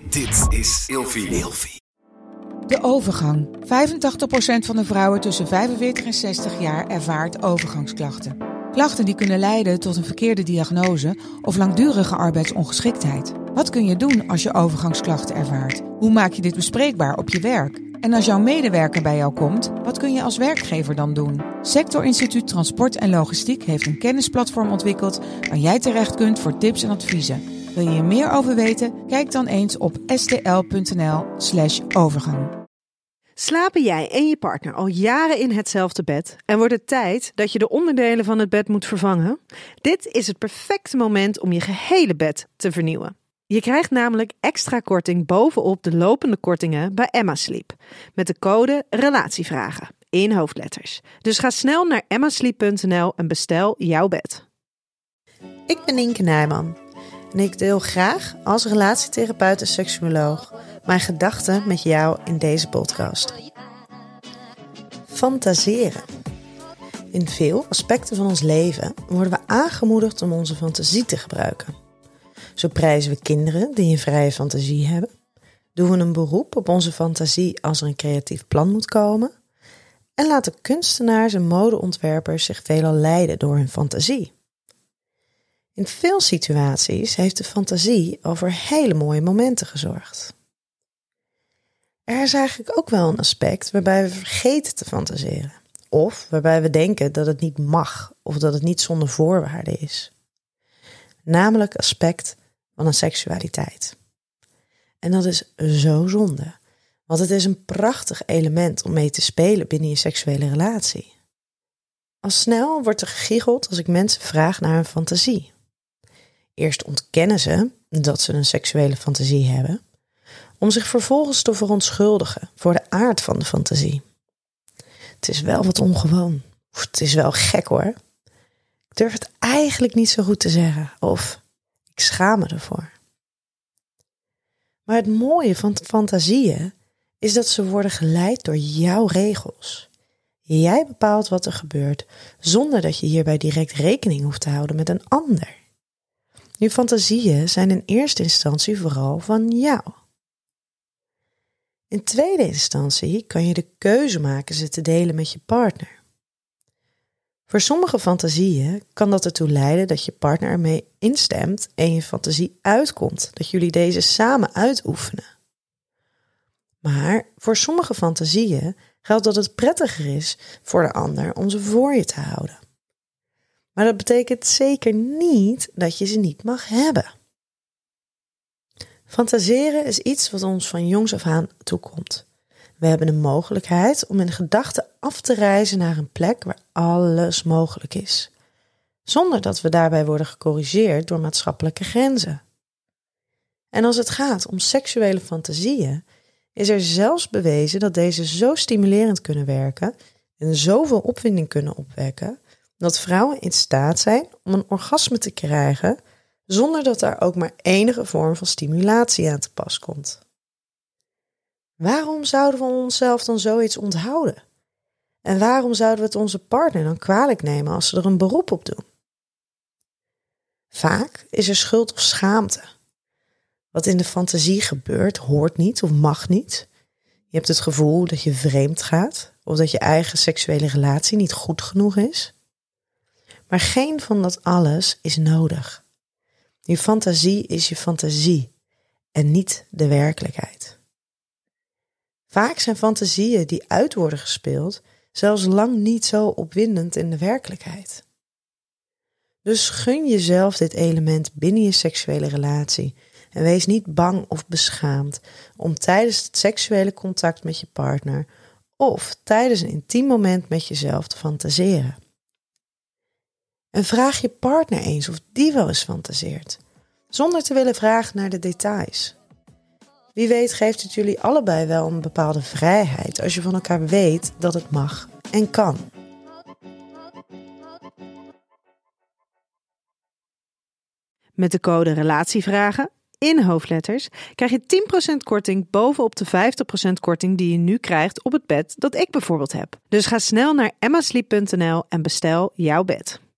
Dit is Ilfie. De overgang. 85% van de vrouwen tussen 45 en 60 jaar ervaart overgangsklachten. Klachten die kunnen leiden tot een verkeerde diagnose of langdurige arbeidsongeschiktheid. Wat kun je doen als je overgangsklachten ervaart? Hoe maak je dit bespreekbaar op je werk? En als jouw medewerker bij jou komt, wat kun je als werkgever dan doen? Sectorinstituut Transport en Logistiek heeft een kennisplatform ontwikkeld waar jij terecht kunt voor tips en adviezen. Wil je hier meer over weten? Kijk dan eens op stl.nl/overgang. Slapen jij en je partner al jaren in hetzelfde bed en wordt het tijd dat je de onderdelen van het bed moet vervangen? Dit is het perfecte moment om je gehele bed te vernieuwen. Je krijgt namelijk extra korting bovenop de lopende kortingen bij Emma Sleep. Met de code RELATIEVRAGEN in hoofdletters. Dus ga snel naar emmasleep.nl en bestel jouw bed. Ik ben Nienke Nijman en ik deel graag als relatietherapeut en seksuoloog mijn gedachten met jou in deze podcast. Fantaseren. In veel aspecten van ons leven worden we aangemoedigd om onze fantasie te gebruiken. Zo prijzen we kinderen die een vrije fantasie hebben. Doen we een beroep op onze fantasie als er een creatief plan moet komen. En laten kunstenaars en modeontwerpers zich veelal leiden door hun fantasie. In veel situaties heeft de fantasie al voor hele mooie momenten gezorgd. Er is eigenlijk ook wel een aspect waarbij we vergeten te fantaseren. Of waarbij we denken dat het niet mag of dat het niet zonder voorwaarden is. Namelijk het aspect van een seksualiteit. En dat is zo zonde. Want het is een prachtig element om mee te spelen binnen je seksuele relatie. Al snel wordt er gegiegeld als ik mensen vraag naar hun fantasie. Eerst ontkennen ze dat ze een seksuele fantasie hebben, om zich vervolgens te verontschuldigen voor de aard van de fantasie. Het is wel wat ongewoon. Of het is wel gek hoor. Ik durf het eigenlijk niet zo goed te zeggen. Of ik schaam me ervoor. Maar het mooie van fantasieën is dat ze worden geleid door jouw regels. Jij bepaalt wat er gebeurt, zonder dat je hierbij direct rekening hoeft te houden met een ander. Je fantasieën zijn in eerste instantie vooral van jou. In tweede instantie kan je de keuze maken ze te delen met je partner. Voor sommige fantasieën kan dat ertoe leiden dat je partner ermee instemt en je fantasie uitkomt, dat jullie deze samen uitoefenen. Maar voor sommige fantasieën geldt dat het prettiger is voor de ander om ze voor je te houden. Maar dat betekent zeker niet dat je ze niet mag hebben. Fantaseren is iets wat ons van jongs af aan toekomt. We hebben de mogelijkheid om in gedachten af te reizen naar een plek waar alles mogelijk is. Zonder dat we daarbij worden gecorrigeerd door maatschappelijke grenzen. En als het gaat om seksuele fantasieën, is er zelfs bewezen dat deze zo stimulerend kunnen werken en zoveel opwinding kunnen opwekken, dat vrouwen in staat zijn om een orgasme te krijgen zonder dat daar ook maar enige vorm van stimulatie aan te pas komt. Waarom zouden we onszelf dan zoiets onthouden? En waarom zouden we het onze partner dan kwalijk nemen als ze er een beroep op doen? Vaak is er schuld of schaamte. Wat in de fantasie gebeurt, hoort niet of mag niet. Je hebt het gevoel dat je vreemd gaat of dat je eigen seksuele relatie niet goed genoeg is. Maar geen van dat alles is nodig. Je fantasie is je fantasie en niet de werkelijkheid. Vaak zijn fantasieën die uit worden gespeeld zelfs lang niet zo opwindend in de werkelijkheid. Dus gun jezelf dit element binnen je seksuele relatie en wees niet bang of beschaamd om tijdens het seksuele contact met je partner of tijdens een intiem moment met jezelf te fantaseren. En vraag je partner eens of die wel eens fantaseert, zonder te willen vragen naar de details. Wie weet geeft het jullie allebei wel een bepaalde vrijheid als je van elkaar weet dat het mag en kan. Met de code RELATIEVRAGEN in hoofdletters krijg je 10% korting bovenop de 50% korting die je nu krijgt op het bed dat ik bijvoorbeeld heb. Dus ga snel naar emmasleep.nl en bestel jouw bed.